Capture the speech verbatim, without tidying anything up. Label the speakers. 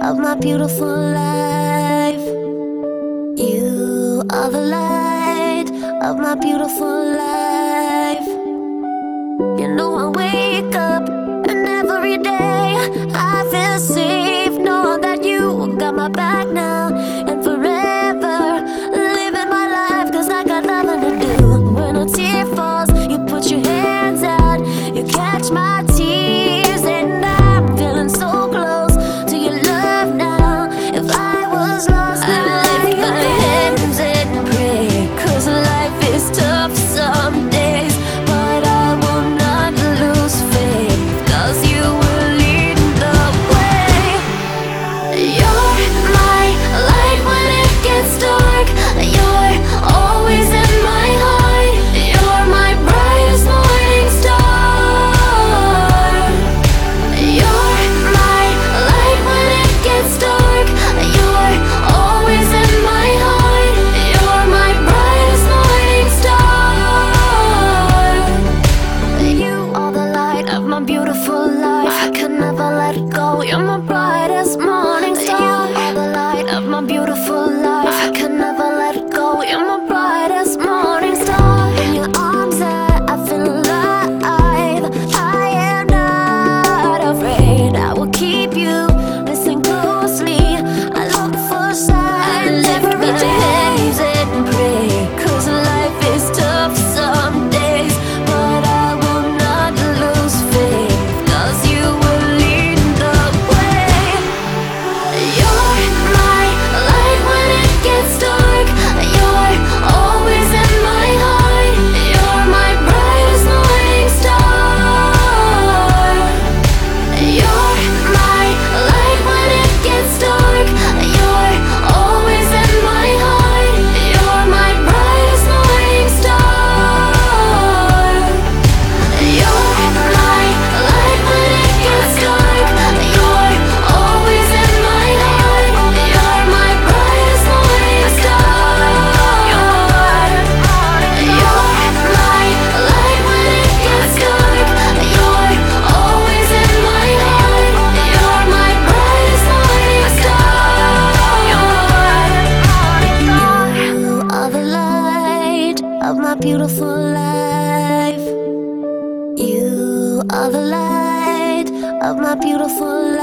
Speaker 1: of my beautiful life. You are the light of my beautiful life. You know I wake up and every day I feel safe, knowing that you got my back now and forever, living my life, cause I got nothing to do. When a tear falls, you put your hands out, you catch my tears, and I'm feeling so close to your love now. If I was lost, I'd lift my hands and pray, cause life is tough some days, but I will not lose faith, cause you will lead the way. You're my light when it gets dark, you're always in my heart, you're my brightest morning star. You're my light when it gets dark, you're always in my heart, you're my brightest morning star. You are the light of my beautiful life, I could never let it go, you're my brightest morning star. You are the light of my beautiful life, I could never let it go, you're my brightest morning star. In your arms I, I feel alive, I am not afraid, I will keep you, listen closely, I look for signs, I lift my hands and pray, cause life is tough some days, but I will not lose faith, cause you will lead the way. You're my light when it gets dark, you're always in my heart, you're my brightest morning star. You're my light when it gets dark, you're always in my heart, you're my brightest morning star. You're my light when it gets dark, you're always in my heart, you're my brightest morning star. You're my light when it gets dark, you're always in my heart, you're my brightest morning star. You are the light of my beautiful life. You are the light of my beautiful life.